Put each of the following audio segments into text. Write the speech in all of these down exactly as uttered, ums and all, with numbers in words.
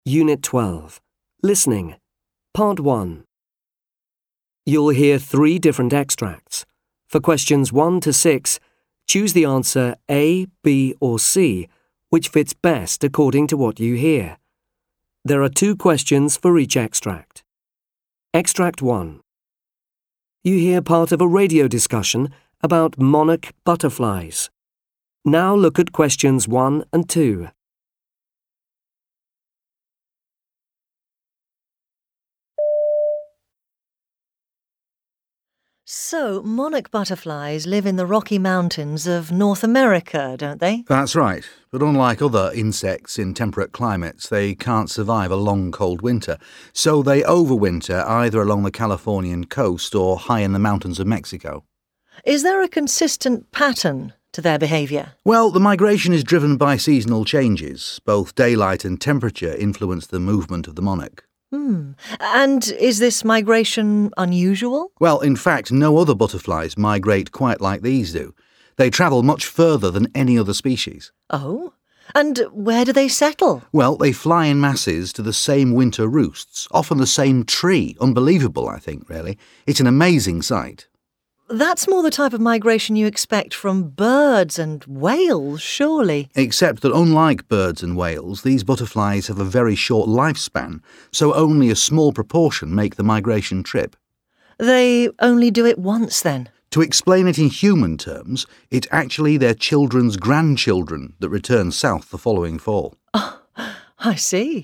Unit twelve. Listening. Part one. You'll hear three different extracts. For questions one to six, choose the answer A, B, or C, which fits best according to what you hear. There are two questions for each extract. Extract one. You hear part of a radio discussion about monarch butterflies. Now look at questions one and two. So, monarch butterflies live in the Rocky Mountains of North America, don't they? That's right, but unlike other insects in temperate climates, they can't survive a long cold winter, so they overwinter either along the Californian coast or high in the mountains of Mexico. Is there a consistent pattern to their behaviour? Well, the migration is driven by seasonal changes. Both daylight and temperature influence the movement of the monarch. Hmm. And is this migration unusual? Well, in fact, no other butterflies migrate quite like these do. They travel much further than any other species. Oh? And where do they settle? Well, they fly in masses to the same winter roosts, often the same tree. Unbelievable, I think, really. It's an amazing sight. That's more the type of migration you expect from birds and whales, surely. Except that unlike birds and whales, these butterflies have a very short lifespan, so only a small proportion make the migration trip. They only do it once, then? To explain it in human terms, it's actually their children's grandchildren that return south the following fall. Oh, I see.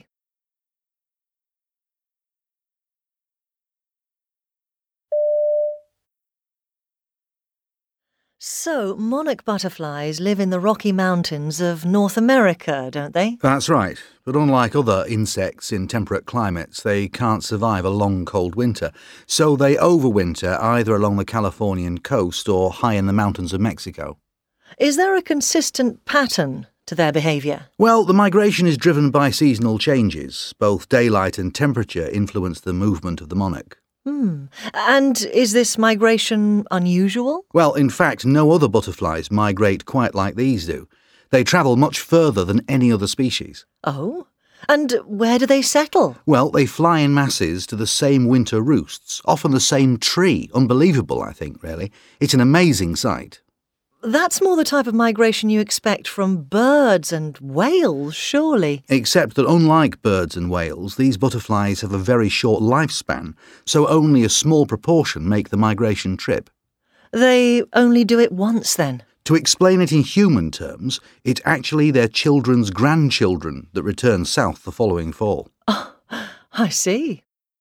So, monarch butterflies live in the Rocky Mountains of North America, don't they? That's right, but unlike other insects in temperate climates, they can't survive a long cold winter, so they overwinter either along the Californian coast or high in the mountains of Mexico. Is there a consistent pattern to their behaviour? Well, the migration is driven by seasonal changes. Both daylight and temperature influence the movement of the monarch. Hmm. And is this migration unusual? Well, in fact, no other butterflies migrate quite like these do. They travel much further than any other species. Oh? And where do they settle? Well, they fly in masses to the same winter roosts, often the same tree. Unbelievable, I think, really. It's an amazing sight. That's more the type of migration you expect from birds and whales, surely. Except that unlike birds and whales, these butterflies have a very short lifespan, so only a small proportion make the migration trip. They only do it once, then? To explain it in human terms, it's actually their children's grandchildren that return south the following fall. Oh, I see.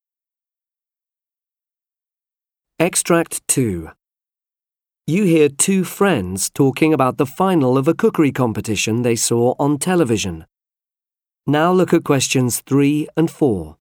Extract two. You hear two friends talking about the final of a cookery competition they saw on television. Now look at questions three and four.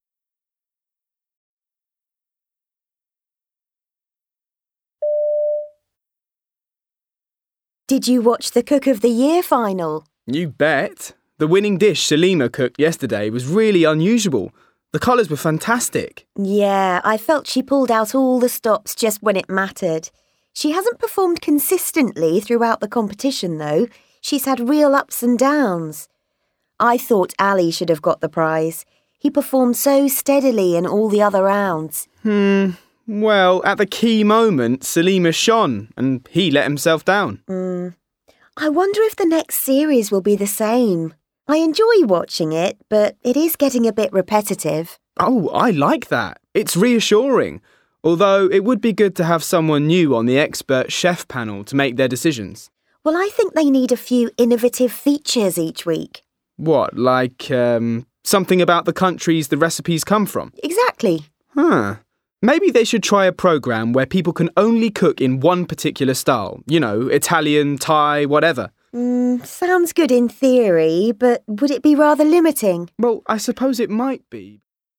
Did you watch the Cook of the Year final? You bet. The winning dish Salima cooked yesterday was really unusual. The colours were fantastic. Yeah, I felt she pulled out all the stops just when it mattered. She hasn't performed consistently throughout the competition, though. She's had real ups and downs. I thought Ali should have got the prize. He performed so steadily in all the other rounds. Hmm, well, at the key moment, Salima shone, and he let himself down. Hmm. I wonder if the next series will be the same. I enjoy watching it, but it is getting a bit repetitive. Oh, I like that. It's reassuring. Although it would be good to have someone new on the expert chef panel to make their decisions. Well, I think they need a few innovative features each week. What, like um, something about the countries the recipes come from? Exactly. Huh. Maybe they should try a programme where people can only cook in one particular style. You know, Italian, Thai, whatever. Mm, sounds good in theory, but would it be rather limiting? Well, I suppose it might be.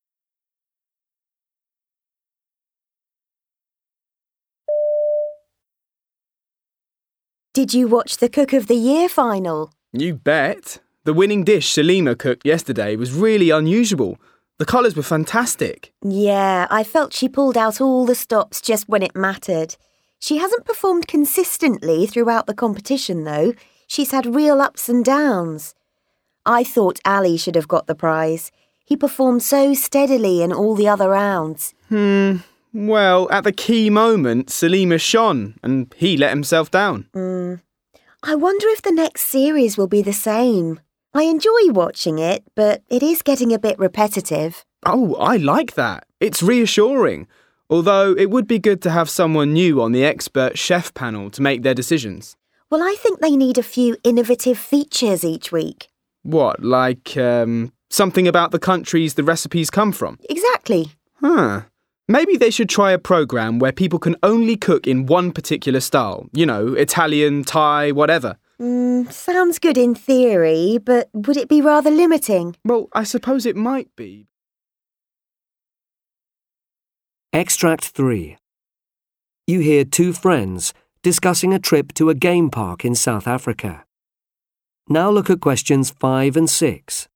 Did you watch the Cook of the Year final? You bet. The winning dish Salima cooked yesterday was really unusual. The colours were fantastic. Yeah, I felt she pulled out all the stops just when it mattered. She hasn't performed consistently throughout the competition, though. She's had real ups and downs. I thought Ali should have got the prize. He performed so steadily in all the other rounds. Hmm, well, at the key moment, Salima shone and he let himself down. Mm. I wonder if the next series will be the same. I enjoy watching it, but it is getting a bit repetitive. Oh, I like that. It's reassuring. Although it would be good to have someone new on the expert chef panel to make their decisions. Well, I think they need a few innovative features each week. What, like um, something about the countries the recipes come from? Exactly. Huh. Maybe they should try a programme where people can only cook in one particular style. You know, Italian, Thai, whatever. Mm, sounds good in theory, but would it be rather limiting? Well, I suppose it might be. Extract three. You hear two friends discussing a trip to a game park in South Africa. Now look at questions five and six.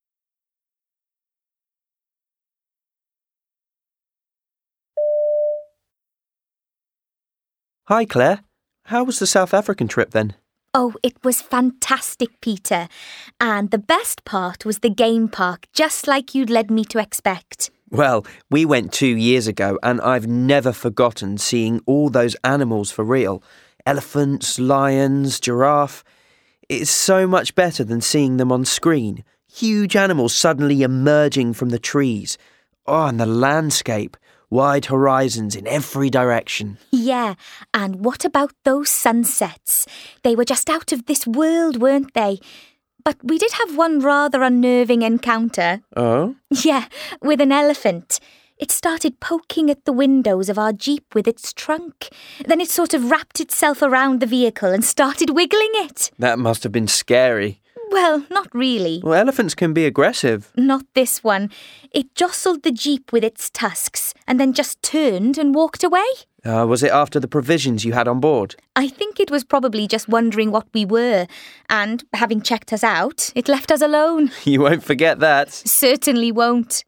Hi, Claire. How was the South African trip then? Oh, it was fantastic, Peter. And the best part was the game park, just like you'd led me to expect. Well, we went two years ago and I've never forgotten seeing all those animals for real. Elephants, lions, giraffe. It's so much better than seeing them on screen. Huge animals suddenly emerging from the trees. Oh, and the landscape. Wide horizons in every direction. Yeah, and what about those sunsets? They were just out of this world, weren't they? But we did have one rather unnerving encounter. Oh? Yeah, with an elephant. It started poking at the windows of our Jeep with its trunk. Then it sort of wrapped itself around the vehicle and started wiggling it. That must have been scary. Well, not really. Well, elephants can be aggressive. Not this one. It jostled the Jeep with its tusks and then just turned and walked away. Uh, was it after the provisions you had on board? I think it was probably just wondering what we were. And, having checked us out, it left us alone. You won't forget that. Certainly won't.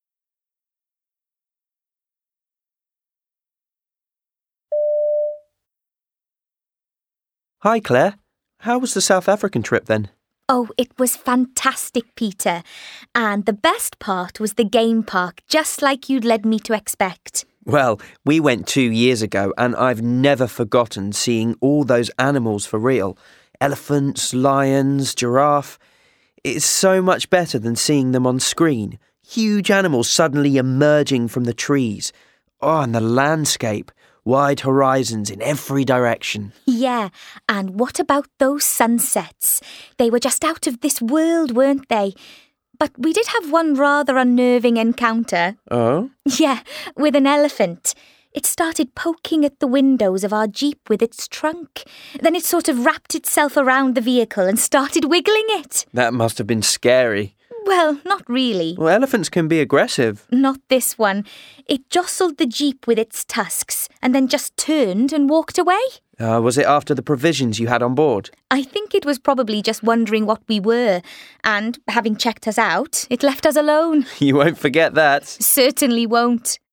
Hi, Claire. How was the South African trip then? Oh, it was fantastic, Peter. And the best part was the game park, just like you'd led me to expect. Well, we went two years ago and I've never forgotten seeing all those animals for real. Elephants, lions, giraffe. It's so much better than seeing them on screen. Huge animals suddenly emerging from the trees. Oh, and the landscape. Wide horizons in every direction. Yeah, and what about those sunsets? They were just out of this world, weren't they? But we did have one rather unnerving encounter. Oh? Yeah, with an elephant. It started poking at the windows of our Jeep with its trunk. Then it sort of wrapped itself around the vehicle and started wiggling it. That must have been scary. Well, not really. Well, elephants can be aggressive. Not this one. It jostled the Jeep with its tusks and then just turned and walked away. Uh, was it after the provisions you had on board? I think it was probably just wondering what we were. And, having checked us out, it left us alone. You won't forget that. Certainly won't.